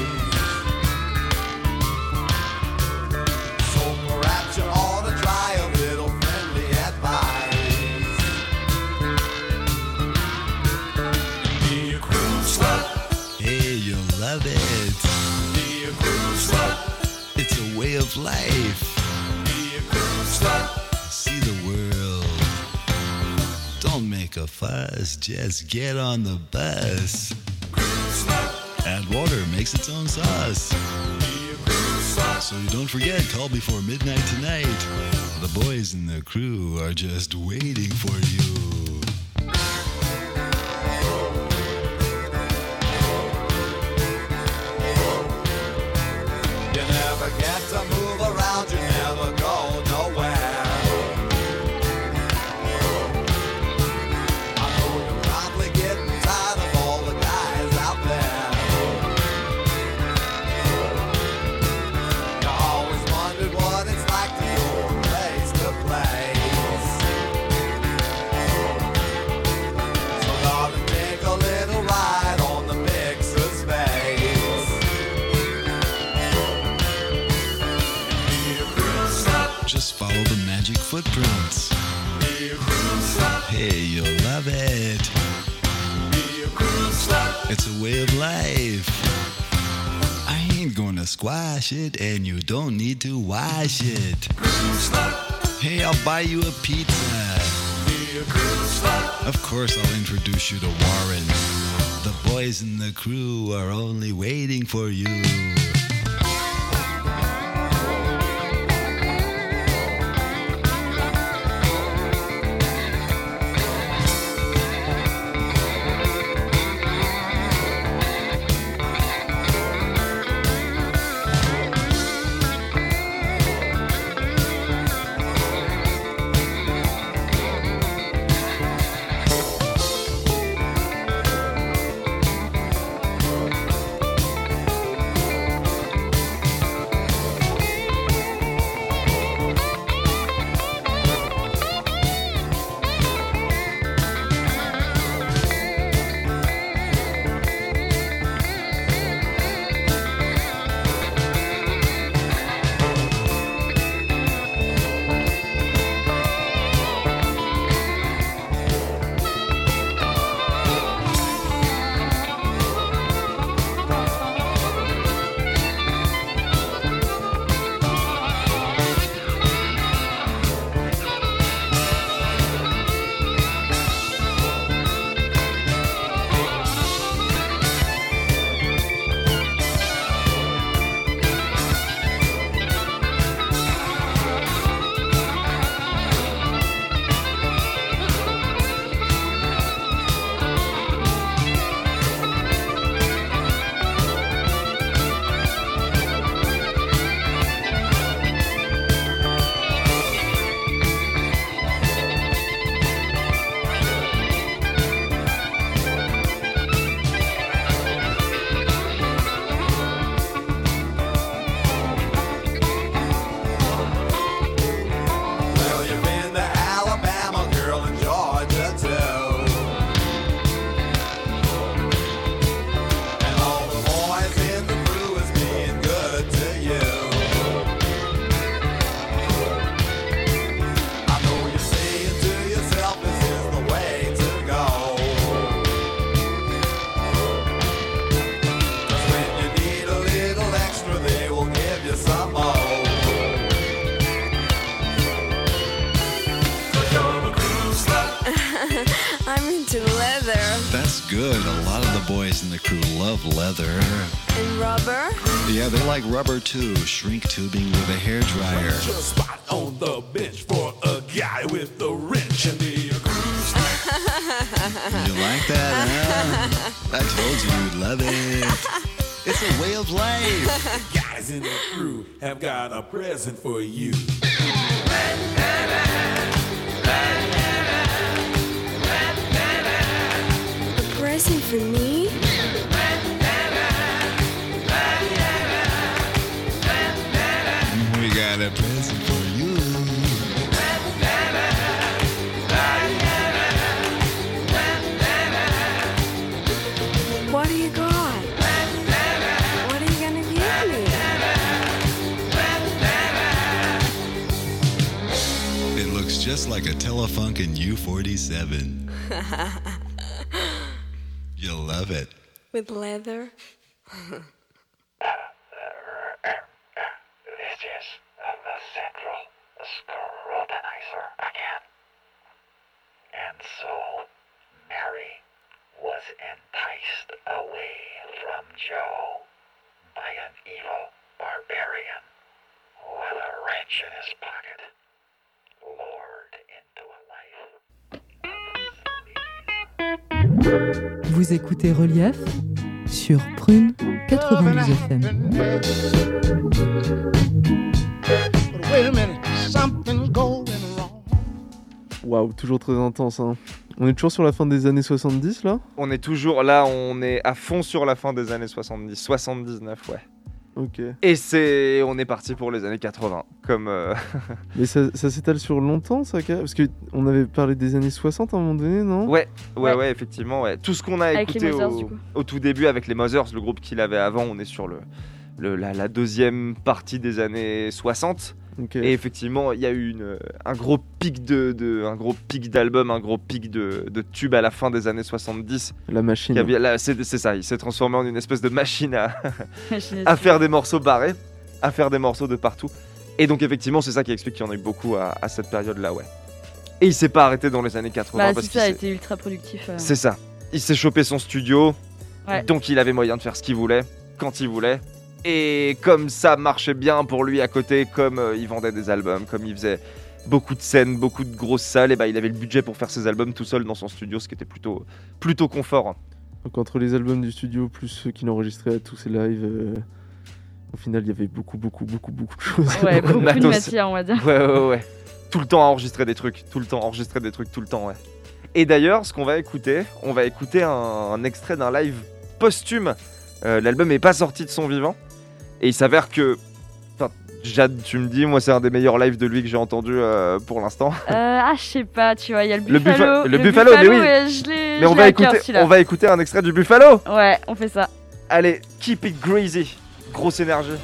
K: Love it.
G: Be a groove slut.
K: It's a way of life.
G: Be a groove slut.
K: See the world. Don't make a fuss. Just get on the bus.
G: Groove slut.
K: Add water, makes its own sauce.
G: Be a groove slut.
K: So you don't forget, call before midnight tonight. The boys in the crew are just waiting for you.
F: You never get to move around, you never go nowhere. I know you're probably getting tired of all the guys out there. You always wondered what it's like to go from place to place. So darling, take a little ride on the mixer's face.
K: Just follow the magic footprints. Hey, you'll love it. It's a way of life. I ain't gonna squash it, and you don't need to wash it. Hey, I'll buy you a pizza. Of course, I'll introduce you to Warren. The boys in the crew are only waiting for you.
F: Well, you've been to Alabama, girl, and Georgia too. And all the boys in the crew is being good to you. I know you're saying to yourself, this is the way to go. 'Cause when you need a little extra, they will give you some more.
L: I'm into leather
K: That's good. A lot of the boys in the crew love leather.
L: and rubber.
K: Yeah, they like rubber too. Shrink tubing with a hairdryer.
G: Just spot on the bench for a guy with a wrench and the cruise.
K: You like that, huh? I told you you'd love it. It's a way of life.
G: Guys in the crew have got a present for you.
L: A present for me?
K: We got a present for you.
L: What do you got? What are you gonna give me?
K: It looks just like a Telefunken U forty-seven. You'll love it.
L: With leather?
J: This is uh, the central scrutinizer again. And so Mary was enticed away from Joe by an evil barbarian with a wrench in his pocket.
A: Vous écoutez Relief sur Prune quatre-vingt-douze F M.
G: Wait a minute, something going wrong.
E: Waouh, toujours très intense. Hein. On est toujours sur la fin des années soixante-dix là ?
C: On est toujours là, on est à fond sur la fin des années soixante-dix, soixante-dix-neuf, ouais.
E: Ok.
C: Et c'est, on est parti pour les années quatre-vingts, comme. Euh...
E: Mais ça, ça s'étale sur longtemps, ça, parce que on avait parlé des années soixante à un moment donné, non ?
C: Ouais, ouais, ouais,
D: Ouais.
C: effectivement, ouais. Tout ce qu'on a
D: Avec
C: écouté
D: les Mothers,
C: au,
D: du coup.
C: au tout début avec les Mothers, le groupe qu'il avait avant, on est sur le, le la, la deuxième partie des années soixante.
E: Ok.
C: Et effectivement, il y a eu une, un gros pic de, de un gros pic d'albums, un gros pic de, de tubes à la fin des années soixante-dix.
E: La machine.
C: Qui a bien- là, c'est, c'est ça, il s'est transformé en une espèce de machine à,
D: Machine
C: à
D: à
C: faire des morceaux barrés, à faire des morceaux de partout. Et donc effectivement, c'est ça qui explique qu'il y en a eu beaucoup à, à cette période-là, ouais. Et il s'est pas arrêté dans les années quatre-vingts
D: Bah,
C: parce
D: c'est
C: qu'il
D: ça, a
C: s'est-
D: été ultra productif. euh.
C: c'est ça. Il s'est chopé son studio,
D: Ouais.
C: donc il avait moyen de faire ce qu'il voulait, quand il voulait. Et comme ça marchait bien pour lui à côté, comme euh, il vendait des albums, comme il faisait beaucoup de scènes, beaucoup de grosses salles, et bah il avait le budget pour faire ses albums tout seul dans son studio, ce qui était plutôt, plutôt confort.
E: Donc entre les albums du studio plus ceux qu'il enregistrait à tous ses lives, euh, au final il y avait beaucoup, beaucoup, beaucoup, beaucoup de choses.
D: Ouais, beaucoup de
C: Matos.
D: matière, on va dire.
C: Ouais, ouais, ouais. Tout le temps à enregistrer des trucs, tout le temps enregistrer des trucs, tout le temps, ouais. Et d'ailleurs, ce qu'on va écouter, on va écouter un, un extrait d'un live posthume. Euh, l'album n'est pas sorti de son vivant. Et il s'avère que. Enfin, Jade, tu me dis, moi, c'est un des meilleurs lives de lui que j'ai entendu euh, pour l'instant.
D: Euh, ah, je sais pas, tu vois, il y a le
C: Le
D: Buffalo.
C: Buffa- le Buffalo, mais oui.
D: ouais, je l'ai-
C: Mais on
D: je
C: va,
D: l'ai à cœur,
C: écouter,
D: celui-là.
C: on va écouter un extrait du Buffalo.
D: Ouais, on fait ça.
C: Allez, Keep It Greasy. Grosse énergie.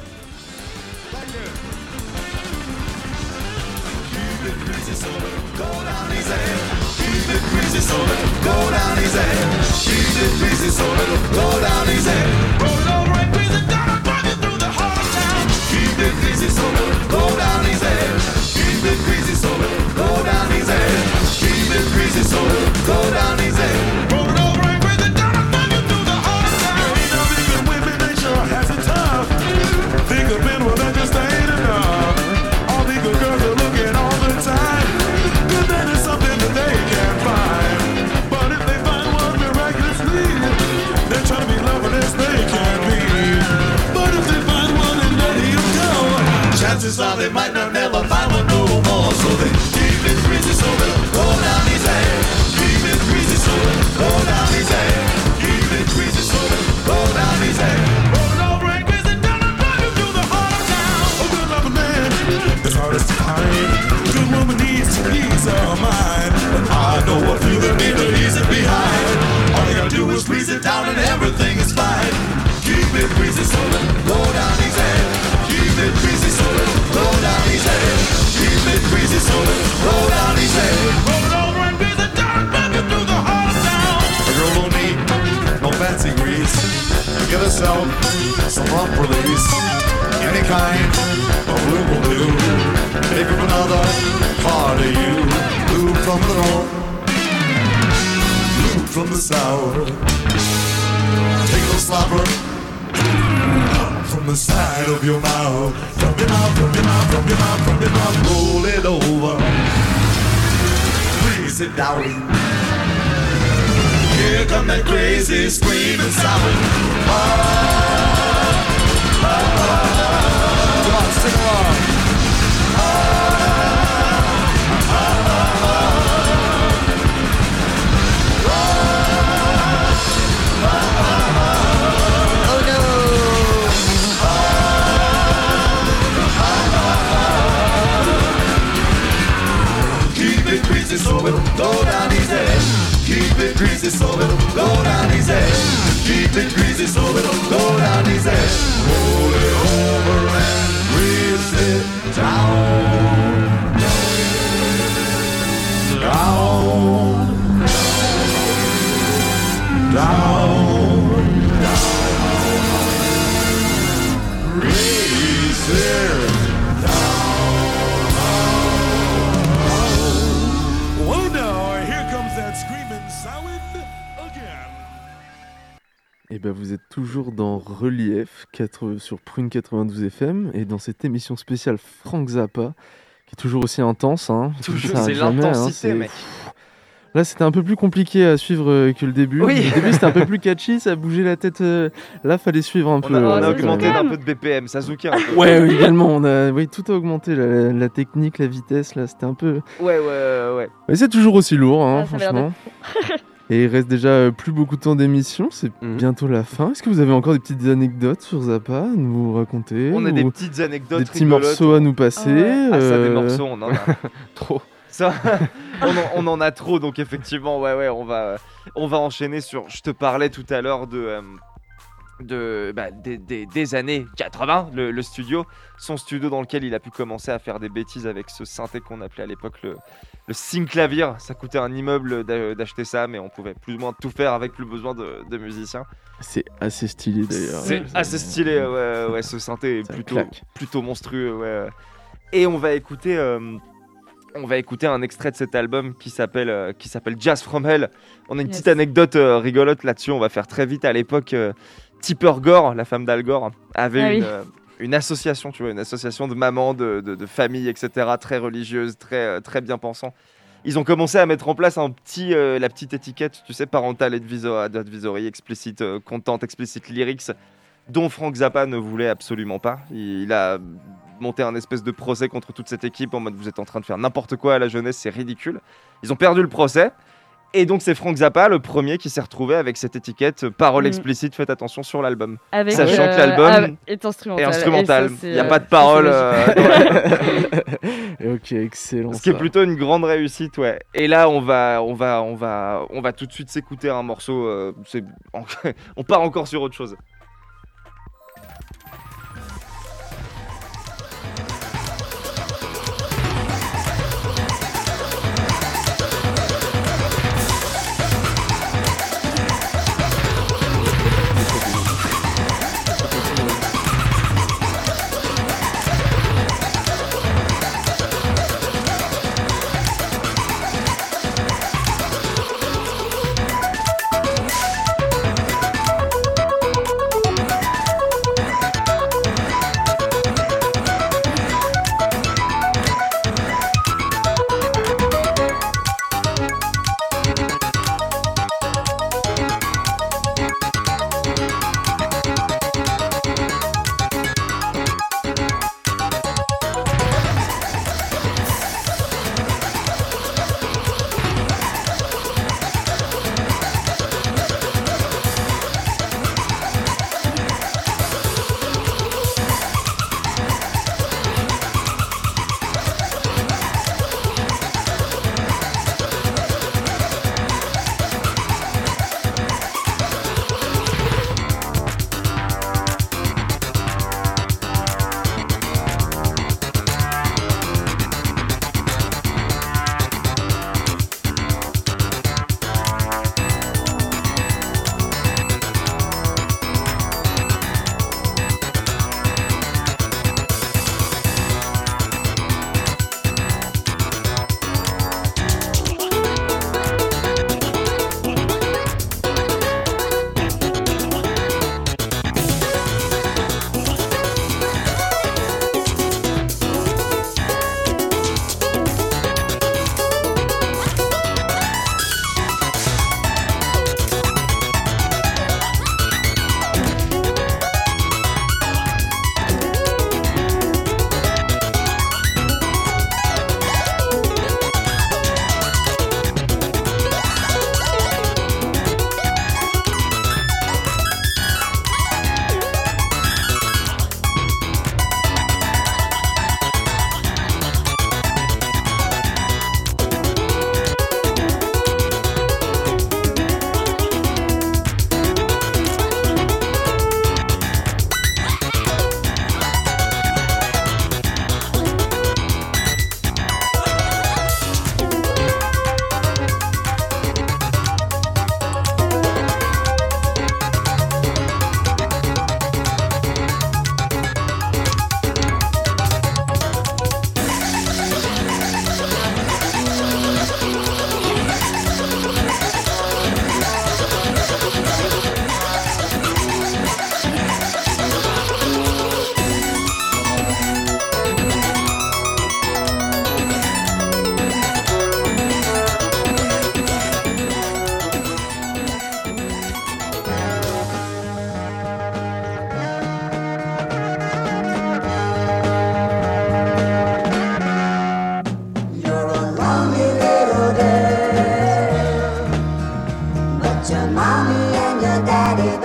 I: Chances are they might not never find one no more. So they keep it greasy, so they'll go down easy. Keep it greasy, so they'll go down easy. Keep it greasy, so they'll go down easy. Roll over and greasy down and drive you through the heart of town.
G: A good loving man is hardest to find. A good woman needs to ease her mind.
I: And I know a few that need to ease it behind. All you gotta do is squeeze it down and everything is fine. Keep it greasy, so they'll go down easy. Keep it greasy, so they'll go down easy. Keep it greasy, so they'll go down easy.
G: Roll it over and grease it down and drive you through the heart of town.
I: A girl don't need no fancy grease. Get herself some rump release. Any kind of lube will do. Take from another part of you. Lube from the north, lube from the south. Take a slobber from the side of your mouth. From your mouth, from your mouth, from your mouth, from your mouth. Roll it over. Please sit down. Here come that crazy screaming sound. Ah, ah, ah. Come on, sing along. Ah, ah, ah, ah. Keep it greasy so it'll go down easy. Keep it greasy so it'll go down easy. Keep it greasy so it'll go down easy. Roll it over and grease it down. Down. Down. Down. Grease it.
G: Oh no, here comes that screaming sound again.
E: Et ben vous êtes toujours dans Relief quatre sur Prune quatre-vingt-douze F M et dans cette émission spéciale Frank Zappa qui est toujours aussi intense. Hein.
C: Toujours,
E: Ça
C: c'est
E: arrête jamais,
C: l'intensité,
E: c'est-
C: mec.
E: Là, c'était un peu plus compliqué à suivre euh, que le début.
C: Oui.
E: Le début, c'était un peu plus catchy, ça bougeait la tête. euh, Là, fallait suivre un
C: On
E: peu.
C: a, on
E: euh,
C: a
E: donc,
C: augmenté
E: euh,
C: d'un peu de B P M, ça zoukait un peu.
E: Ouais, oui, également, on a, oui, tout a augmenté, la, la technique, la vitesse, là, c'était un peu.
C: Ouais, ouais, ouais, ouais.
E: Mais c'est toujours aussi lourd, hein,
D: Ah, ça avait l'air
E: franchement. Et il reste déjà euh, plus beaucoup de temps d'émission, c'est
B: Mhm.
E: bientôt la fin. Est-ce que vous avez encore des petites anecdotes sur Zappa à nous raconter
C: On a
E: ou
C: des petites anecdotes
E: des petits
C: rigolotes.
E: morceaux à nous passer
D: Ouais.
C: Ah, ça, des
E: euh,
C: morceaux, on en a
B: Trop.
C: Ça, on, en, on en a trop, donc effectivement, ouais, ouais, on va, on va enchaîner sur. Je te parlais tout à l'heure de, euh, de bah, des, des- des années quatre-vingts, le, le studio, son studio dans lequel il a pu commencer à faire des bêtises avec ce synthé qu'on appelait à l'époque le, le synclavier. Ça coûtait un immeuble d'a- d'acheter ça, mais on pouvait plus ou moins tout faire avec plus besoin de, de musiciens.
E: C'est assez stylé d'ailleurs.
C: C'est assez stylé, ouais, ouais, ce synthé est
E: Ça
C: plutôt,
E: claque.
C: plutôt monstrueux, ouais. Et on va écouter, euh, on va écouter un extrait de cet album qui s'appelle, euh, qui s'appelle Jazz from Hell. On a une
D: Yes.
C: petite anecdote euh, rigolote là-dessus. On va faire très vite. À l'époque, euh, Tipper Gore, la femme d'Al Gore, avait
D: Ah
C: une,
D: oui.
C: euh, une association, tu vois, une association de mamans, de, de, de familles, et cetera. Très religieuse, très, euh, très bien pensant. Ils ont commencé à mettre en place un petit, euh, la petite étiquette, tu sais, parental advisory, advisory explicit, euh, content, explicit lyrics, dont Frank Zappa ne voulait absolument pas. Il, il a monté un espèce de procès contre toute cette équipe en mode vous êtes en train de faire n'importe quoi à la jeunesse, c'est ridicule. Ils ont perdu le procès. Et donc c'est Frank Zappa, le premier, qui s'est retrouvé avec cette étiquette euh, parole
D: Mhm.
C: explicite, faites attention sur l'album.
D: Avec,
C: Sachant
D: euh,
C: que l'album
D: ah, est instrumental.
C: Et
D: Et
C: instrumental.
D: ça, c'est,
C: Il n'y a
D: euh,
C: pas de
D: ça,
C: parole.
D: c'est
C: euh,
E: Et ok, excellent.
C: Ce qui est
E: ça.
C: plutôt une grande réussite, ouais. Et là, on va, on va, on va, on va tout de suite s'écouter un morceau. euh, c'est- on part encore sur autre chose.
I: Thank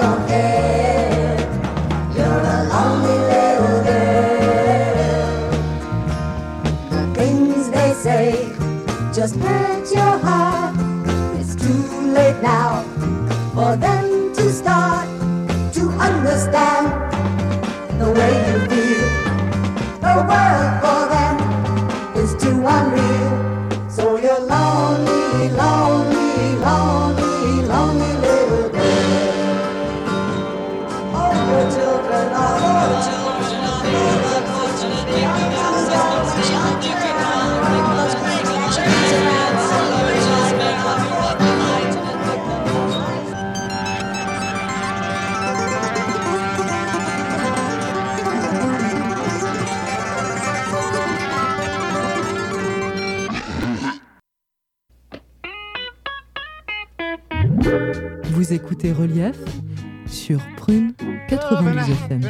M: your head. You're a lonely little girl. The things they say just hurt your heart. It's too late now for them to start to understand the way you feel. The world for them is too unreal. So you're lonely, lonely, lonely, lonely little girl. All your children are your children are your unfortunately
A: Vous écoutez Relief sur Prune quatre-vingt-douze F M.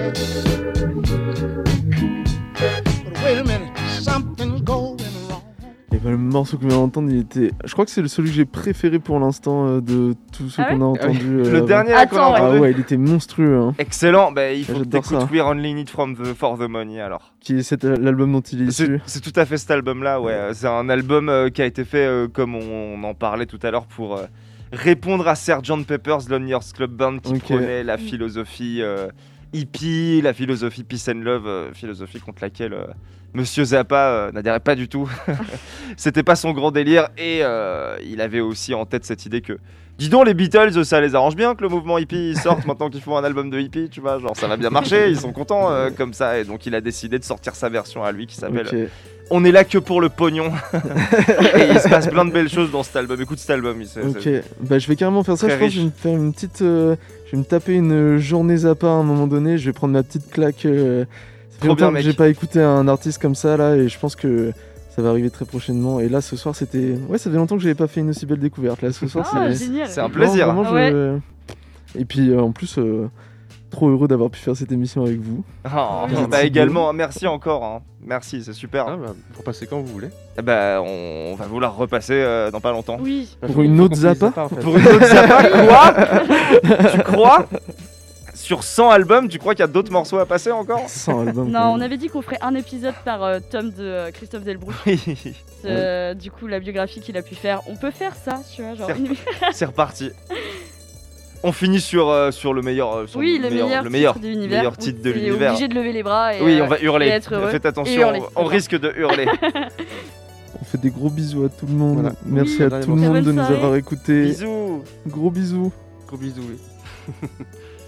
G: Wait a minute, something's going wrong.
E: Et ben, le morceau qu'on vient d'entendre, il était. Je crois que c'est celui que j'ai préféré pour l'instant euh, de tous ceux
D: Ah
E: qu'on a
D: ouais
E: entendus.
C: Le
E: euh,
C: dernier
D: Attends,
C: qu'on a
D: ouais.
E: Ah
C: entendu.
E: ouais, il était monstrueux. Hein.
C: Excellent, bah, il faut que
E: J'adore
C: t'écoutes
E: ça.
C: We're Only in It from the, for the Money alors.
E: Qui est cet- l'album dont il est
C: C'est
E: issu.
C: c'est tout à fait cet album-là, ouais. C'est un album euh, qui a été fait, euh, comme on, on en parlait tout à l'heure, pour euh, répondre à sergeant Pepper's Lonely Hearts Club Band qui
E: Ok.
C: prônait la philosophie euh, hippie, la philosophie peace and love, euh, philosophie contre laquelle euh, Monsieur Zappa euh, n'adhérait pas du tout. C'était pas son grand délire et euh, il avait aussi en tête cette idée que dis donc les Beatles ça les arrange bien que le mouvement hippie sorte maintenant qu'ils font un album de hippie, tu vois, genre ça va bien marcher, ils sont contents euh, comme ça et donc il a décidé de sortir sa version à lui qui s'appelle
E: Ok.
C: On est là que pour le pognon. Et il se passe plein de belles choses dans cet album. Écoute cet album. il- c'est-
E: Ok,
C: c'est-
E: bah je vais carrément faire ça.
C: Très
E: Je pense que je vais me faire une petite. euh, je vais me taper une journée Zappa à un moment donné. Je vais prendre ma petite claque. euh, ça fait
C: Trop
E: longtemps
C: bien,
E: que
C: mec.
E: j'ai pas écouté un artiste comme ça là, et je pense que ça va arriver très prochainement. Et là, ce soir, c'était. Ouais, ça fait longtemps que j'avais pas fait une aussi belle découverte. Là, ce soir,
D: Ah,
E: c'est.
D: génial.
C: C'est un
E: Non,
C: plaisir.
E: vraiment,
D: Ouais.
E: je- Et puis euh, en plus, euh, trop heureux d'avoir pu faire cette émission avec vous.
C: Oh,
D: Oui,
C: bah,
E: Thibaut.
C: également, merci encore. hein. Merci, c'est super.
B: Ah, bah, pour passer quand vous voulez.
C: Eh bah, on, on va vouloir repasser euh, dans pas longtemps.
D: Oui.
E: Pour une autre Zappa
B: en fait.
C: Pour une autre Zappa, quoi Tu crois Sur cent albums, tu crois qu'il y a d'autres morceaux à passer encore
E: Sans album.
D: Non, on avait dit qu'on ferait un épisode par euh, tome de euh, Christophe Delbrück.
C: Oui.
D: Euh, Du coup, la biographie qu'il a pu faire. On peut faire ça, tu vois, genre
C: C'est-
D: une-
C: C'est reparti. On finit sur, euh, sur le meilleur, euh, sur
D: Oui, le meilleur,
C: le meilleur,
D: titre de l'univers.
C: meilleur
D: où
C: titre de
D: t'es
C: l'univers.
D: obligé de lever les bras et,
C: Oui,
D: euh,
C: on va hurler.
D: et être heureux.
C: Faites
D: Et
C: attention,
D: hurler,
C: on
D: d'accord.
C: risque de hurler.
E: On fait des gros bisous à tout le monde.
B: Voilà.
E: Merci
D: Oui.
E: à
B: Très
E: tout le
D: bonne
E: monde de nous
D: soirée.
E: avoir écoutés.
C: Bisous.
E: Gros bisous.
B: Gros bisous. oui.